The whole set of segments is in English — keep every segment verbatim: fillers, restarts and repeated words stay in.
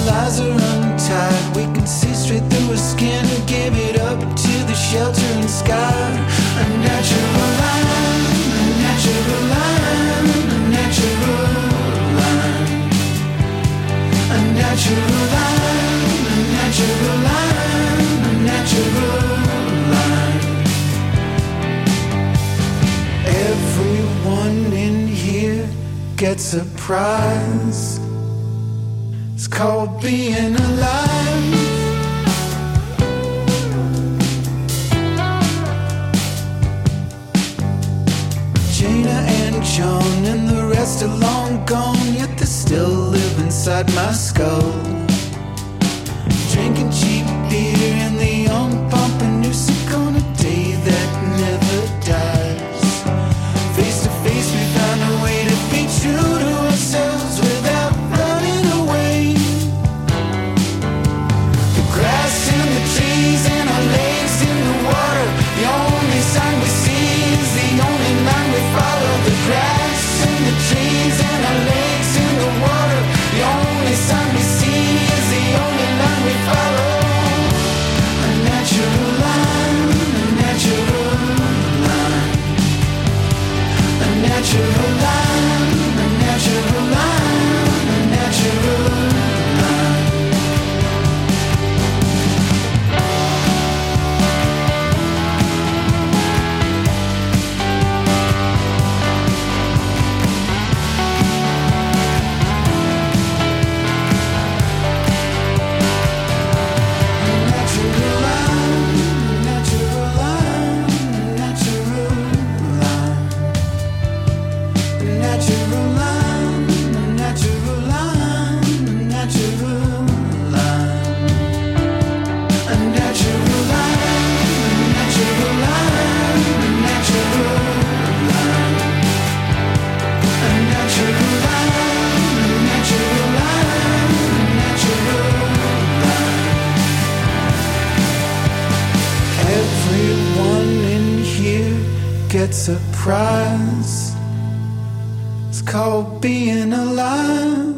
lies are untied. We can see straight through her skin and give it up to the shelter and sky. A natural line, a natural line, a natural line. A natural line, a natural line, a natural line. Everyone in here gets a prize. It's called being alive. Jaina and John and the rest are long gone, yet they still live inside my skull. Drinking cheap beer in the young Pompanousek on a day that never dies. Face to face we found a way to be true to ourselves without running away. The grass and the trees and our legs in the water. The only sign we see is the only line we follow. The grass and the trees and our legs in the water. The only sign we see is the only line we follow. A natural line, a natural line. A natural line, a natural line, a natural line. Gets a prize. It's called being alive.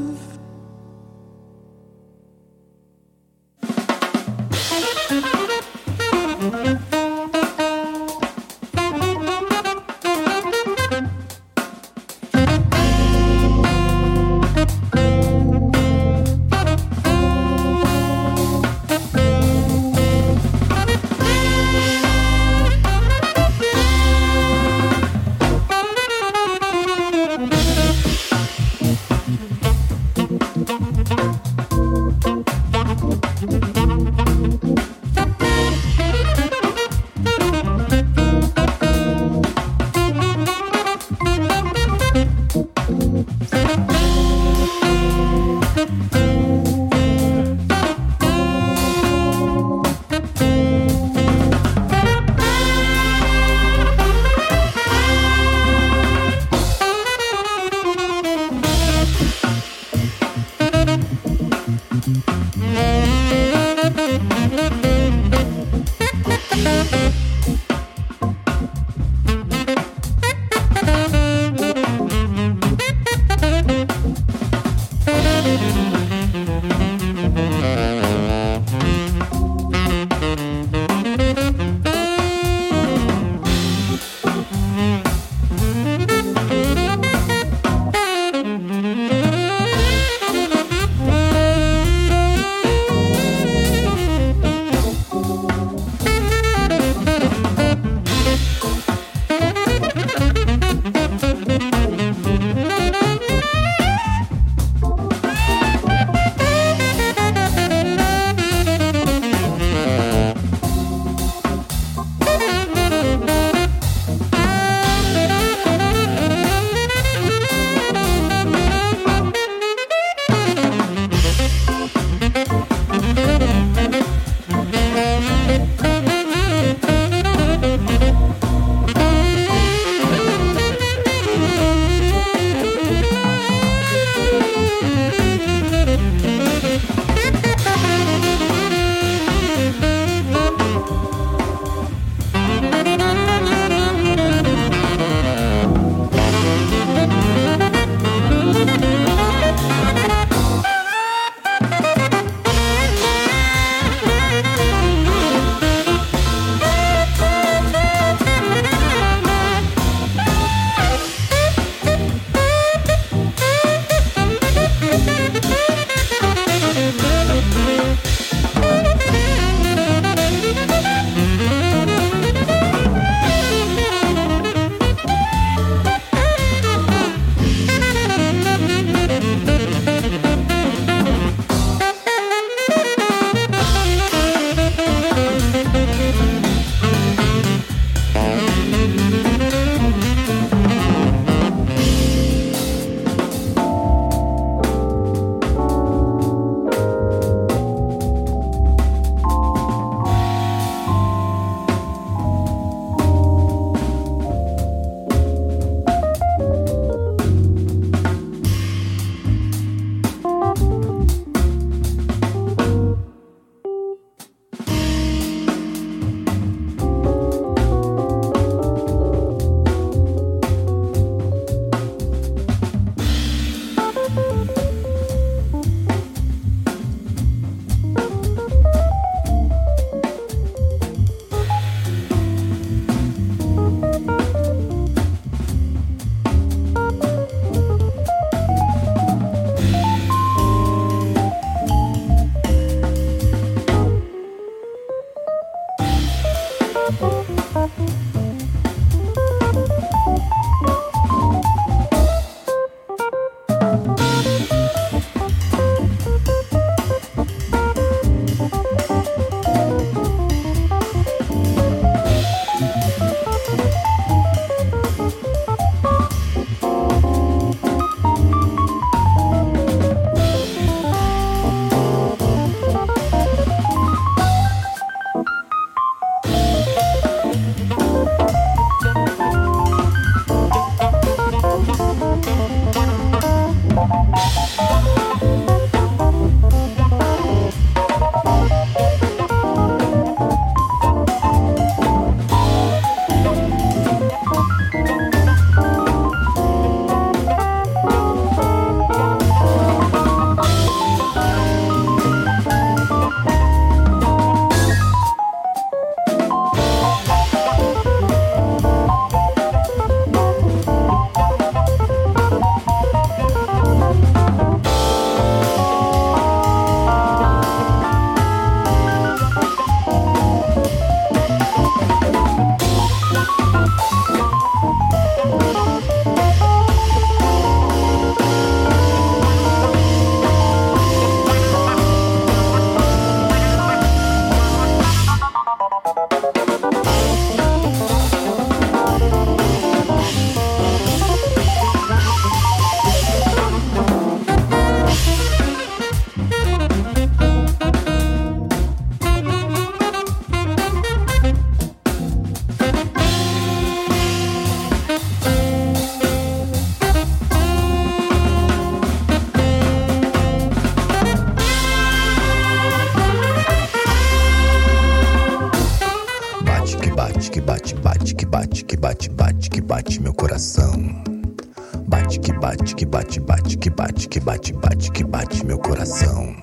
bate, que bate, bate, que bate meu coração. Bate, que bate, que bate, bate, que bate, que bate, bate, que bate meu coração.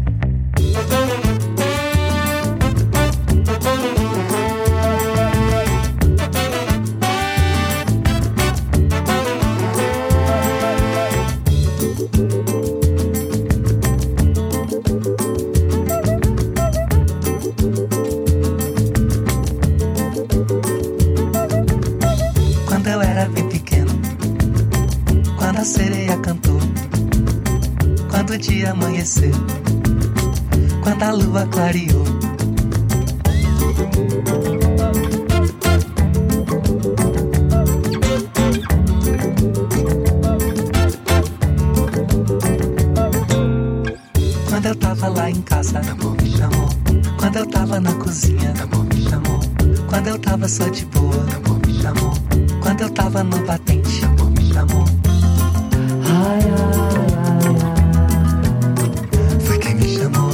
Quando eu era bem pequeno, quando a sereia cantou, quando o dia amanheceu, quando a lua clareou. Quando eu tava lá em casa, amor me chamou. Quando eu tava na cozinha, amor me chamou. Quando eu tava só de boa, amor me chamou. Quando eu tava no batente, amor me chamou. Ai, ai, ai, ai. Foi quem me chamou.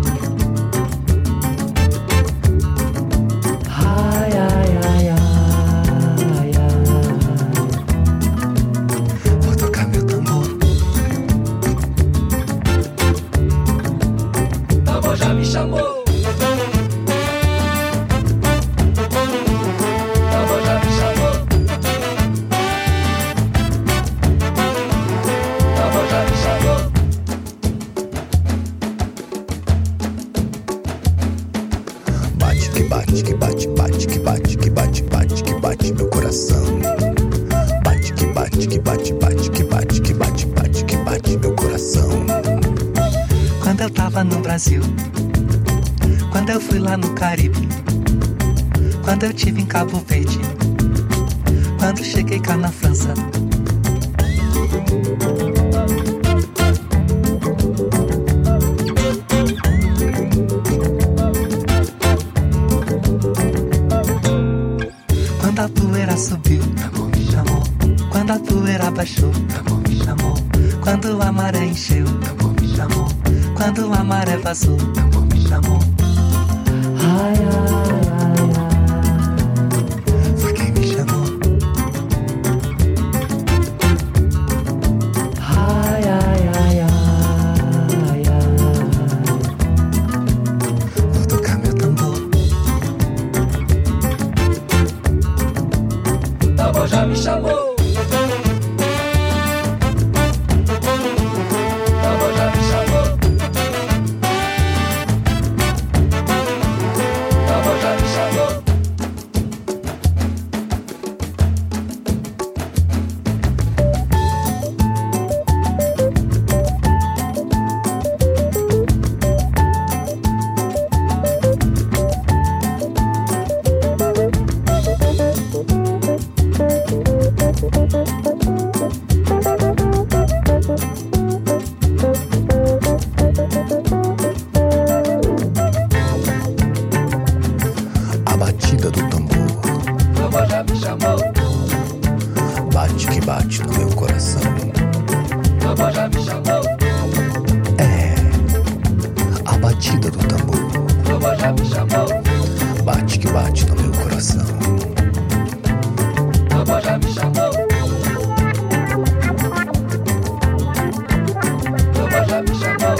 Ai, ai, ai, ai, ai. Vou tocar meu tambor. Tambor já me chamou. Bate, que bate, bate, que bate, que bate, bate, que bate meu coração. Bate, que bate, que bate, bate, que bate, que bate, bate, que bate meu coração. Quando eu tava no Brasil, quando eu fui lá no Caribe, quando eu tive em Cabo Verde, quando cheguei cá na França. Quando a poeira subiu, amor me chamou. Quando a poeira baixou, amor me chamou. Quando a maré encheu, amor me chamou. Quando a maré vazou, amor me chamou. Ai, ai, ai, ai. Foi quem me chamou. Ai, ai, ai, ai, ai. Vou tocar meu tambor. Tambor já me chamou. Tambor já me chamou. Tambor já me chamou. A batida do tambor. Tambor já me chamou. Bate, que bate no meu coração. Tambor já me chamou. É, a batida do tambor. Tambor já me chamou. Bate, que bate no meu coração. Tambor já me chamou. Tambor já me chamou.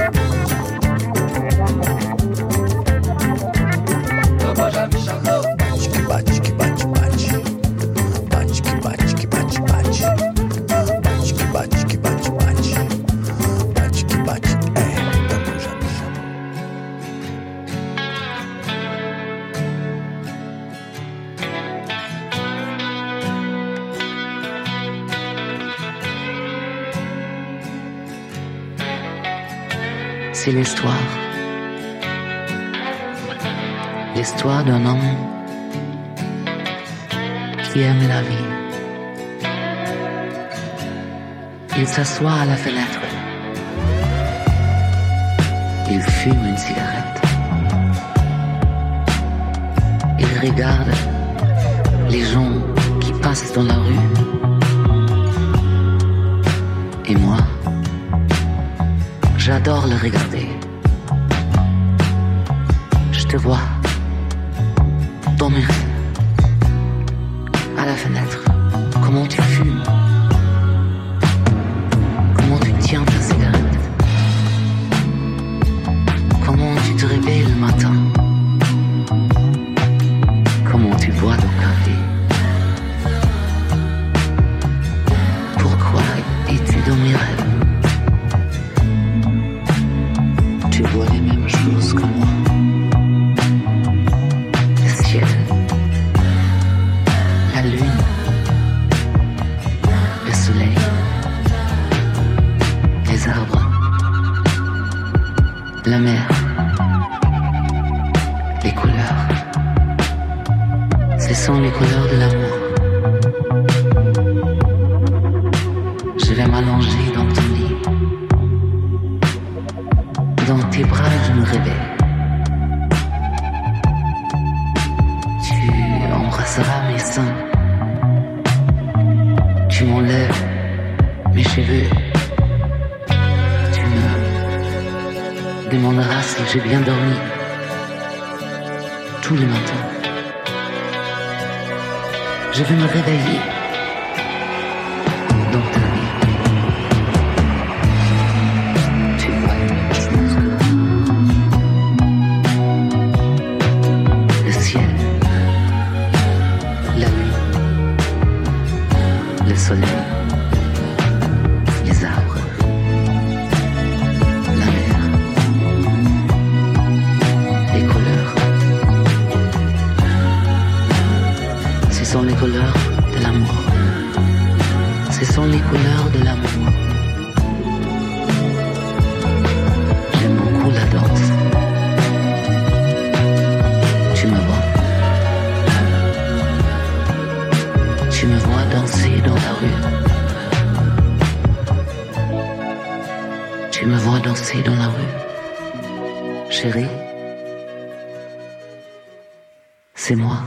Tambor já me chamou. Bate, que bate, que bate, bate. Bate, que bate, que bate, bate. Bate, que bate, que bate, bate. Bate, que bate, é, tambor já me chamou. C'est l'histoire. L'histoire d'un homme qui aime la vie. Il s'assoit à la fenêtre. Il fume une cigarette. Il regarde les gens qui passent dans la rue. Et moi, j'adore le regarder. Je te vois dans mes rêves, à la fenêtre. Comment tu fumes? Comment tu tiens ta cigarette? Comment tu te réveilles le matin? Comment tu bois ton café? Pourquoi es-tu dans mes rêves? Tu vois les mêmes choses que moi. Le ciel, la lune, le soleil, les arbres, la mer, les couleurs. Ce sont les couleurs de l'amour. Je vais m'allonger dans ton lit. Dans tes bras, je me réveille. Tu embrasseras mes seins. Tu m'enlèves mes cheveux. Tu me demanderas si j'ai bien dormi. Tous les matins, je vais me réveiller dans ta vie. Tu vois les mêmes choses que moi. Le ciel, la nuit, le soleil, les arbres, la mer, les couleurs. Ce sont les couleurs de l'amour. Ce sont les couleurs de l'amour. J'aime beaucoup la danse. Tu me vois. Tu me vois danser dans la rue. Tu me vois danser dans la rue. Chérie, c'est moi.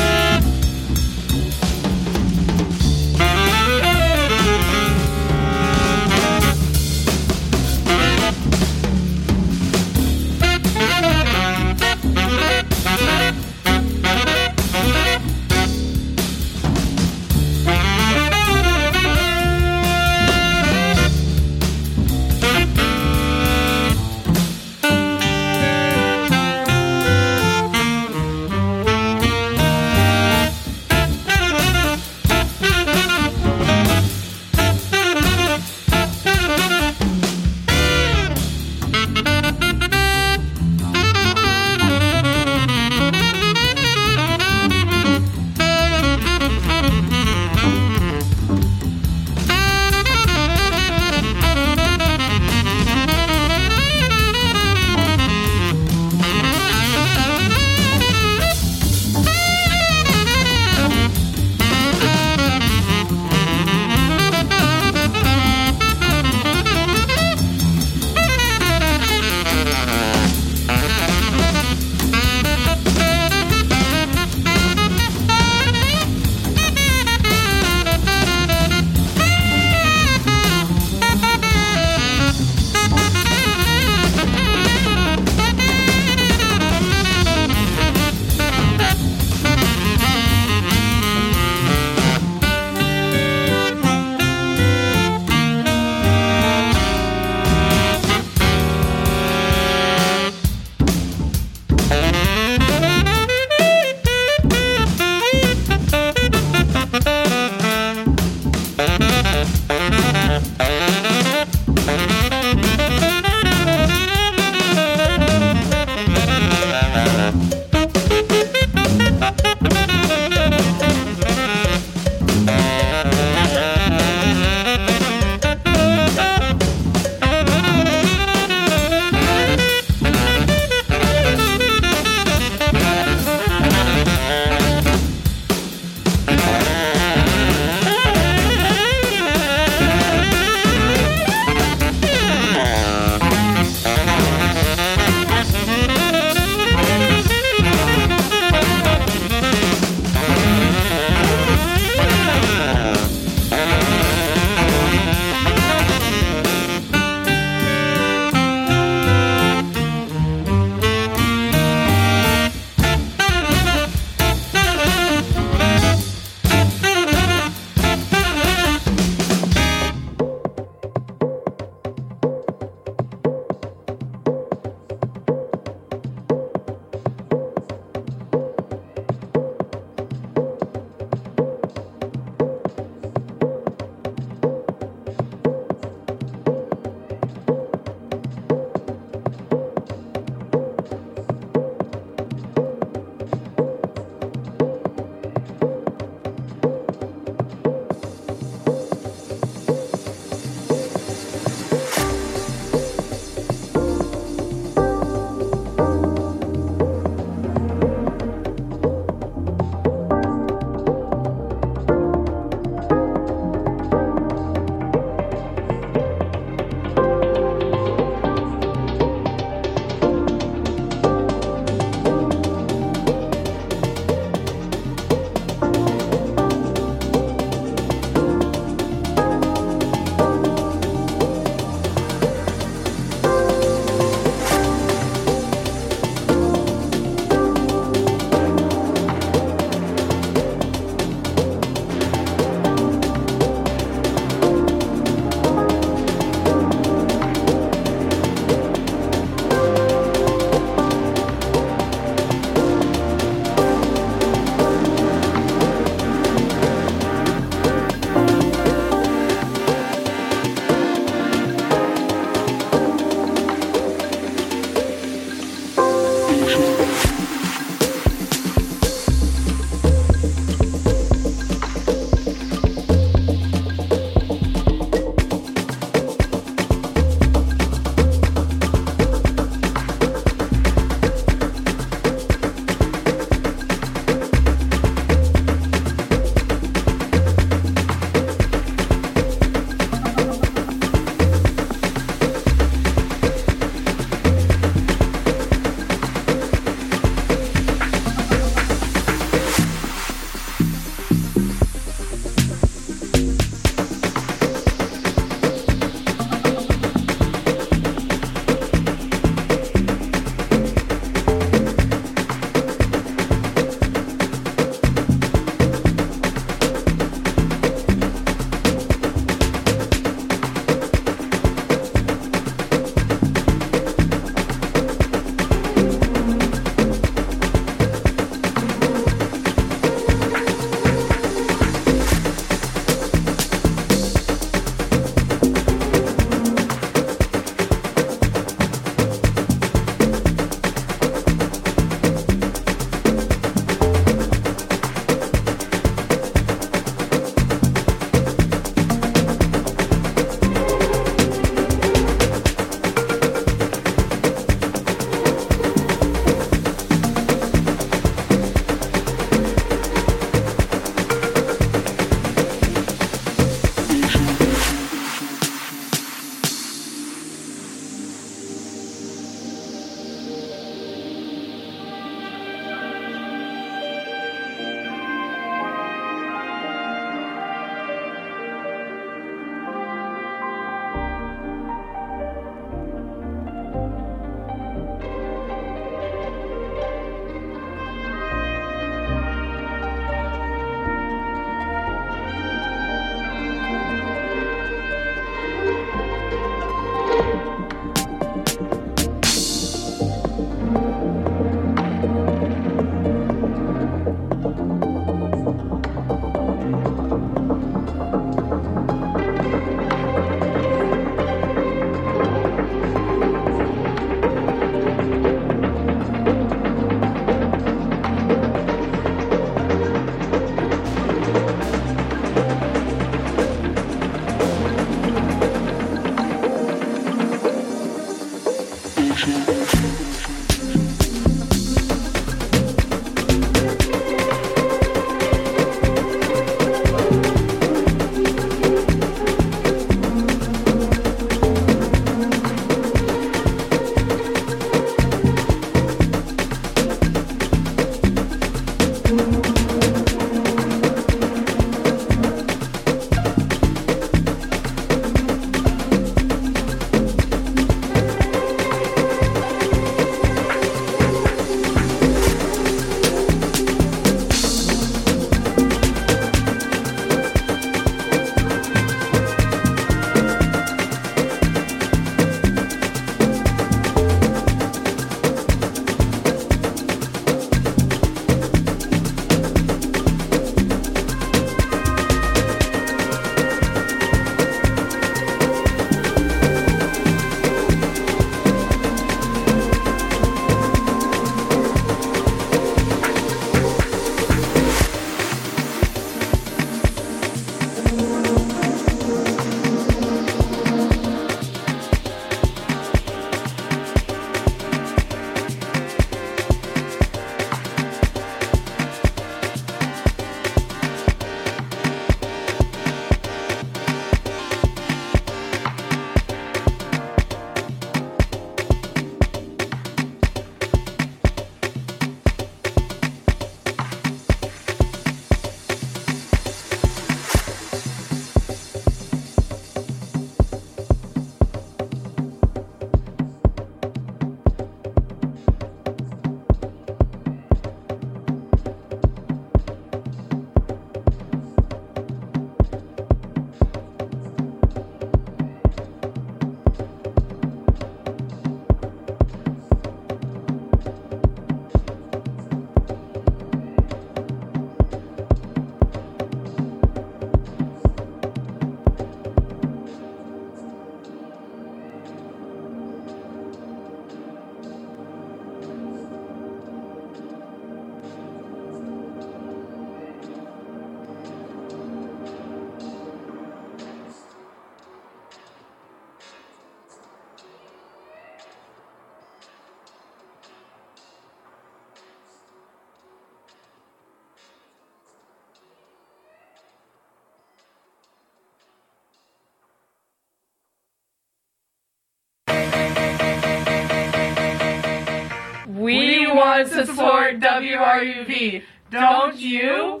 want to support W R U V. Don't you?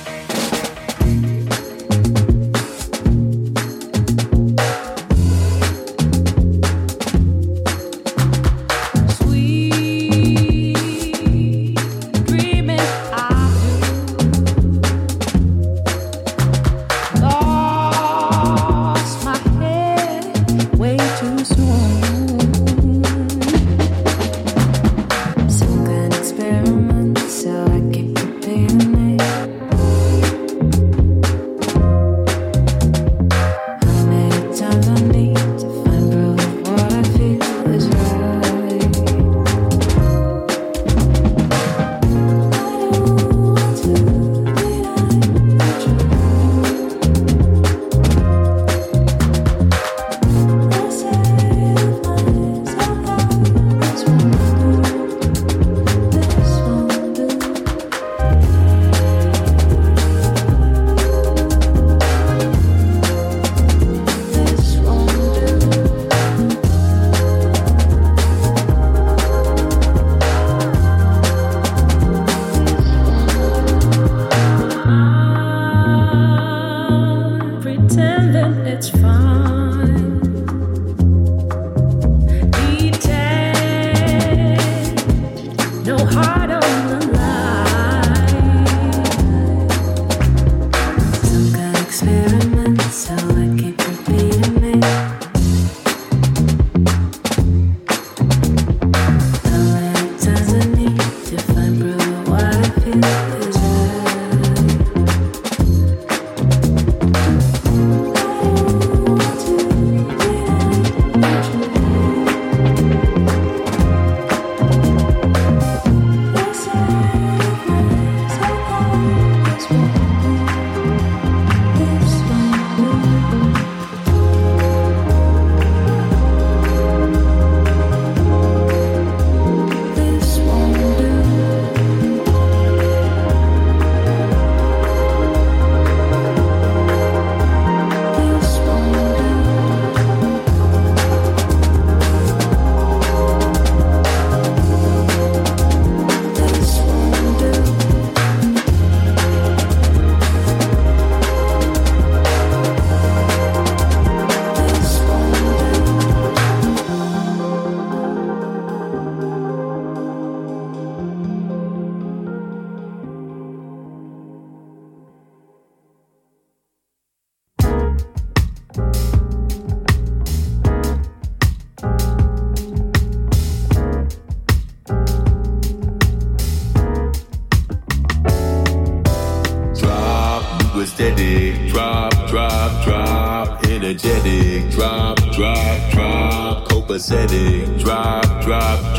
Steady, drop, drop, drop, energetic, drop, drop, drop, copacetic, drop, drop,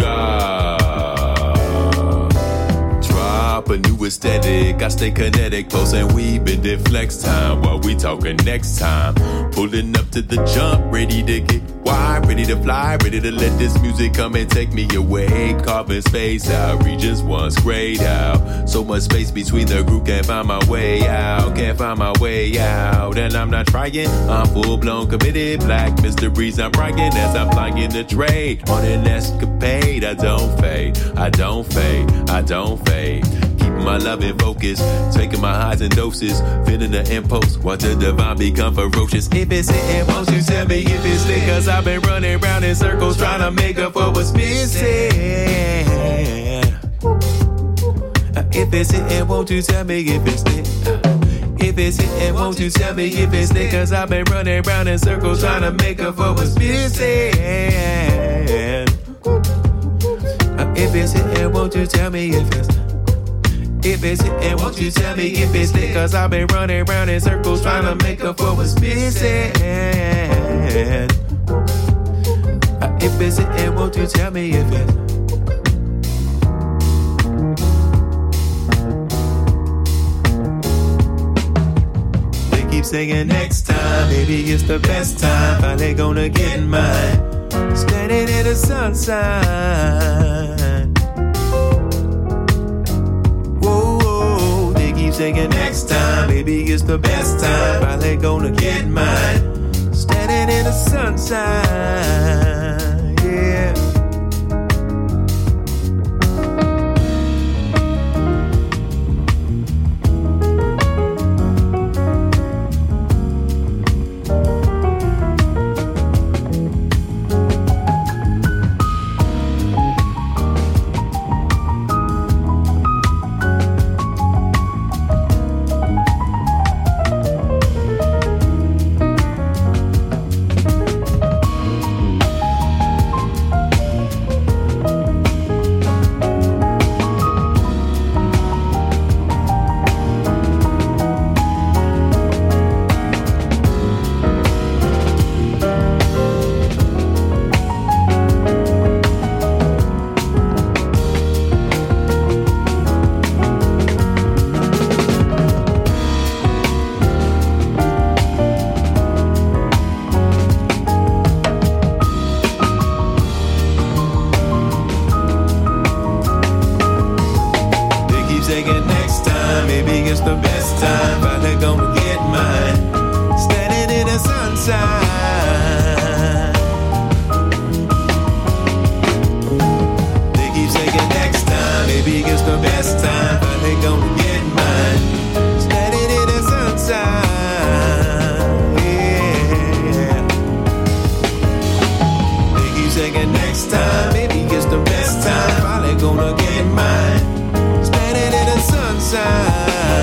drop, drop a new aesthetic. I stay kinetic, pulse and weave in the flex time while we talking next time. Pulling up to the jump, ready to get wide, ready to fly, ready to let this music come and take me away. Carving space out, regions once grayed out. So much space between the group, can't find my way out, can't find my way out. And I'm not trying, I'm full blown committed. Black mysteries, I'm writing as I'm flying the trade. On an escapade, I don't fade, I don't fade, I don't fade. Keeping my love in focus, taking my highs and doses, feeling the impulse, watch the divine become ferocious. If it's hitting, won't you tell me if it's lit? Cause I've been running around in circles trying to make up for what's missing. If it's hitting, won't you tell me if it's lit? If it's hitting, won't you tell me if it's lit? Cause I've been running around in circles trying to make up for what's missing. If it's hitting, won't you tell me if it's If it's hitting, won't you tell me if it's lit? Cause I've been running around in circles trying to make up for what's missing. If it's hitting, won't you tell me if it's Saying next time, maybe it's the best time. Finally gonna get mine. Standing in the sunshine. Whoa, whoa, they keep saying next time, maybe it's the best time. Finally gonna get mine. Standing in the sunshine, yeah. sign. They keep saying next time, maybe it's the best time, but they gonna get mine. Standing in the sunshine, yeah. They keep saying next time, maybe it's the best time, finally gonna get mine. Standing in the sunshine.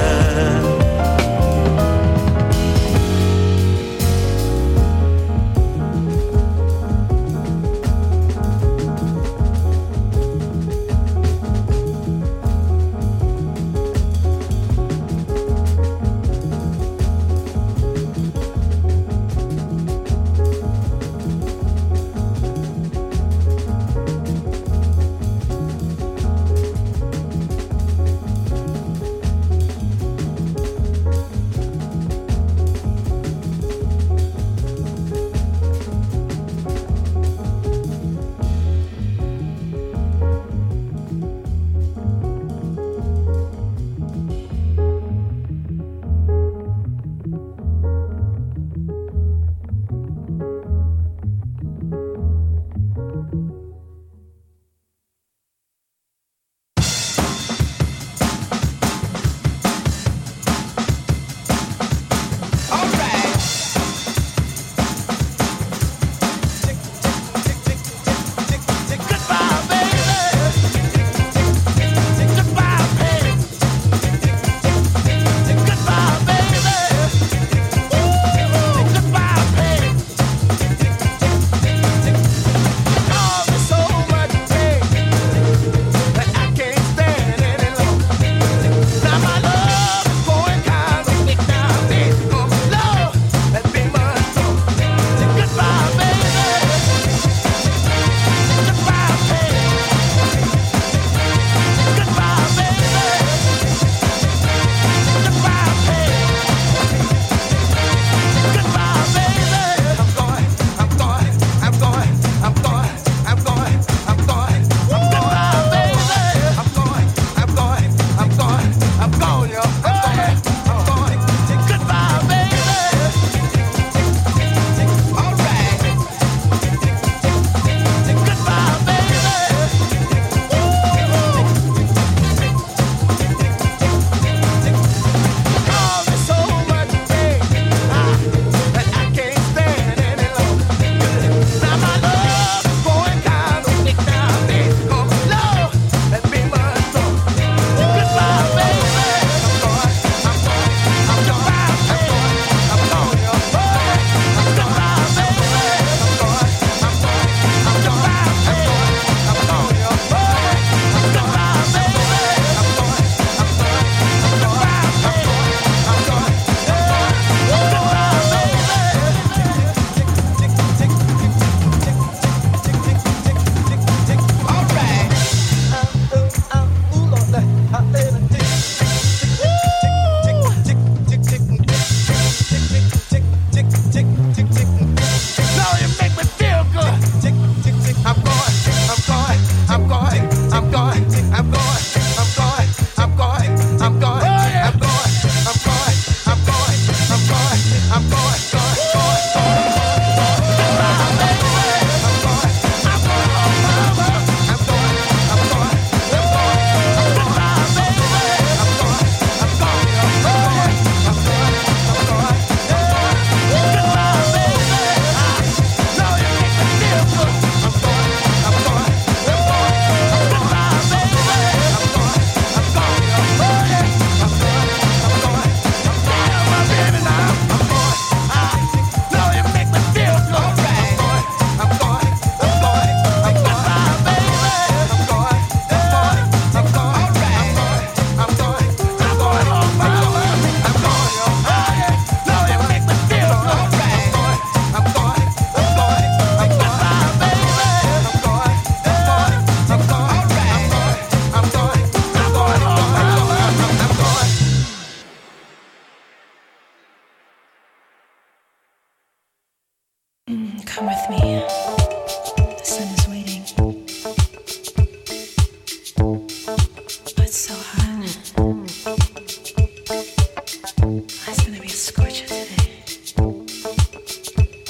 Come with me. The sun is waiting. Oh, it's so hot. It's gonna be a scorcher today.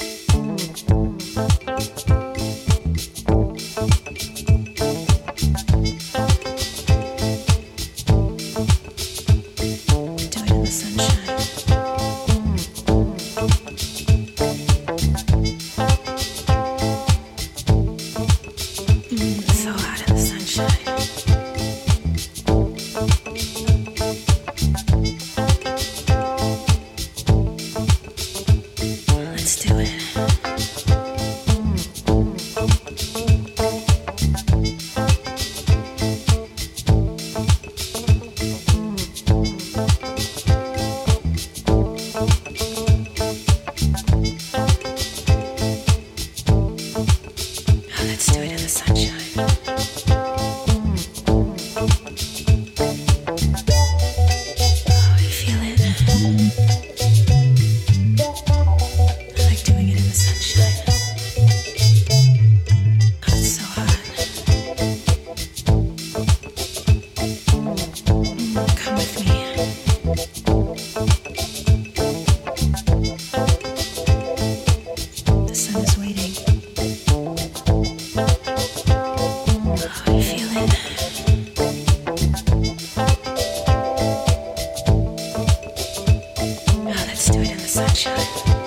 sunshine.